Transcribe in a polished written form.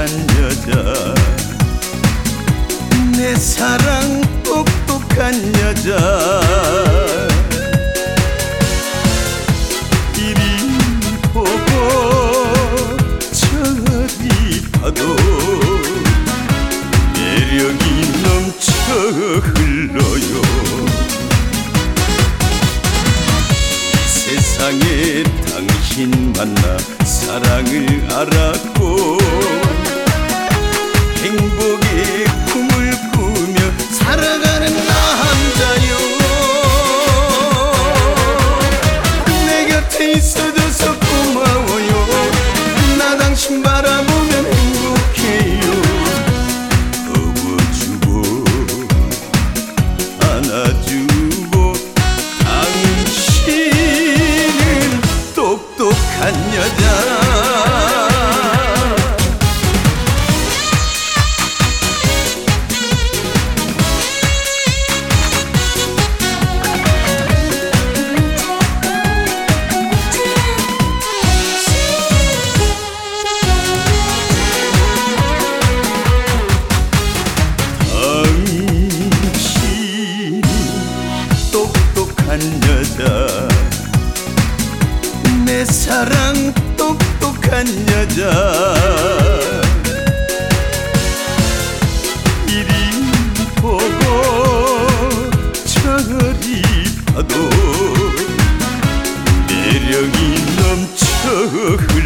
여자, 내 사랑 똑똑한 여자. 이리 보고 저리 봐도 매력이 넘쳐 흘러요. 세상에 당신 만나 사랑을 알았고 행복의 꿈을 꾸며 살아가는 남자요. 내 곁에 있어줘서 고마워요. 나 당신 바라보면 행복해요. 업어주고 안아주고 당신은 똑똑한 여자. 여자, 내 사랑 똑똑한 여자. 이리 보고 저리 봐도 매력이 넘쳐